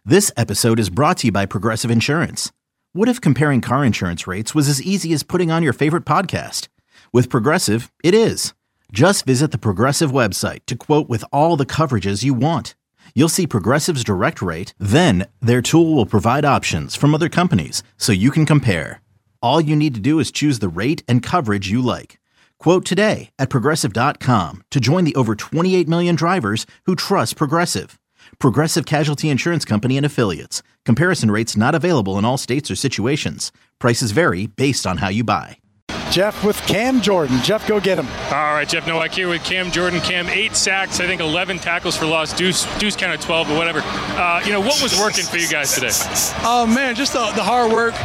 This episode is brought to you by Progressive Insurance. What if comparing car insurance rates was as easy as putting on your favorite podcast? With Progressive, it is. Just visit the Progressive website to quote with all the coverages you want. You'll see Progressive's direct rate, then their tool will provide options from other companies so you can compare. All you need to do is choose the rate and coverage you like. Quote today at Progressive.com to join the over 28 million drivers who trust Progressive. Progressive Casualty Insurance Company and Affiliates. Comparison rates not available in all states or situations. Prices vary based on how you buy. Jeff with Cam Jordan. Jeff, go get him. All right, Jeff Nowak here with Cam Jordan. Cam, 8 sacks, I think 11 tackles for loss. Deuce counted 12, but whatever. What was working for you guys today? Oh, man, just the hard work.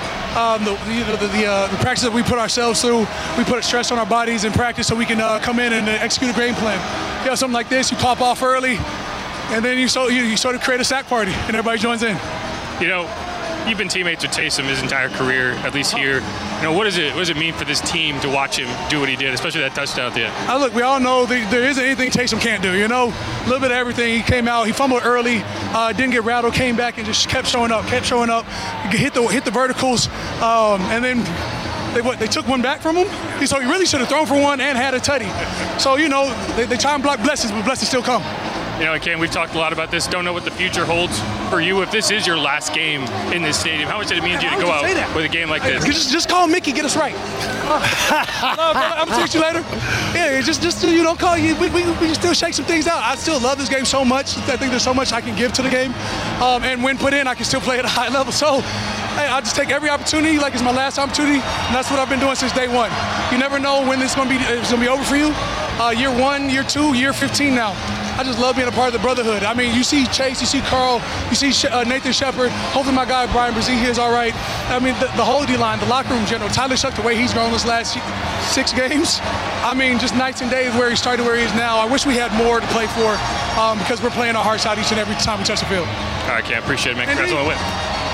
The practice that we put ourselves through. We put stress on our bodies in practice so we can come in and execute a game plan. You have something like this, you pop off early, and then you sort of create a sack party, and everybody joins in. You've been teammates with Taysom his entire career, at least here. What does it mean for this team to watch him do what he did, especially that touchdown at the end? Look, we all know there isn't anything Taysom can't do. A little bit of everything. He came out, he fumbled early, didn't get rattled, came back and just kept showing up. Hit the verticals, and then they took one back from him. So he really should have thrown for one and had a tutty. So they try and block blessings, but blessings still come. Cam, we've talked a lot about this. Don't know what the future holds for you. If this is your last game in this stadium, how much did it mean to you to go out with a game like this? Just call Mickey, get us right. I'm gonna text you later. Yeah, just call you. We can still shake some things out. I still love this game so much. I think there's so much I can give to the game, and when put in, I can still play at a high level. So, I just take every opportunity like it's my last opportunity, and that's what I've been doing since day one. You never know when it's gonna be over for you. Year 1, year 2, year 15 now. I just love being a part of the brotherhood. I mean, you see Chase, you see Carl, you see Nathan Shepard. Hopefully my guy Brian Brzee is all right. I mean, the whole D-line, the locker room in general. Tyler Shuck, the way he's grown this last 6 games. I mean, just nights and days where he started where he is now. I wish we had more to play for because we're playing our hearts out each and every time we touch the field. All right, Cam, appreciate it, man. Congrats on the win.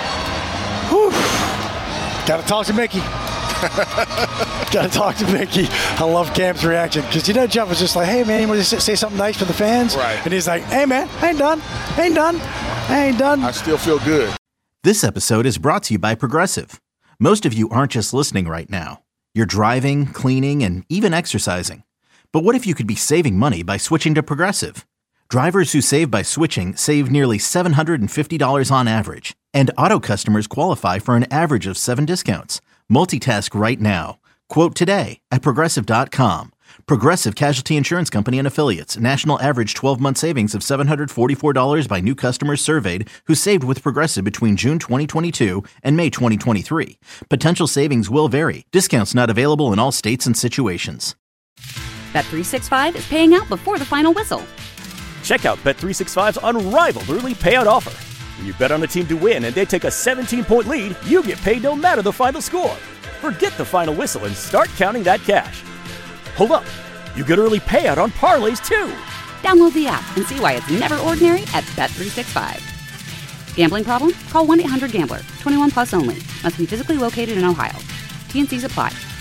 Got to talk to Mickey. Got to talk to Mickey. I love Cam's reaction because Jeff was just like, "Hey man, you want to say something nice for the fans?" Right. And he's like, "Hey man, I ain't done. I still feel good." This episode is brought to you by Progressive. Most of you aren't just listening right now. You're driving, cleaning, and even exercising. But what if you could be saving money by switching to Progressive? Drivers who save by switching save nearly $750 on average. And auto customers qualify for an average of 7 discounts. Multitask right now. Quote today at Progressive.com. Progressive Casualty Insurance Company and Affiliates. National average 12-month savings of $744 by new customers surveyed who saved with Progressive between June 2022 and May 2023. Potential savings will vary. Discounts not available in all states and situations. Bet365 is paying out before the final whistle. Check out Bet365's unrivaled early payout offer. When you bet on a team to win and they take a 17-point lead, you get paid no matter the final score. Forget the final whistle and start counting that cash. Hold up. You get early payout on parlays, too. Download the app and see why it's never ordinary at Bet365. Gambling problem? Call 1-800-GAMBLER. 21 plus only. Must be physically located in Ohio. T&Cs apply.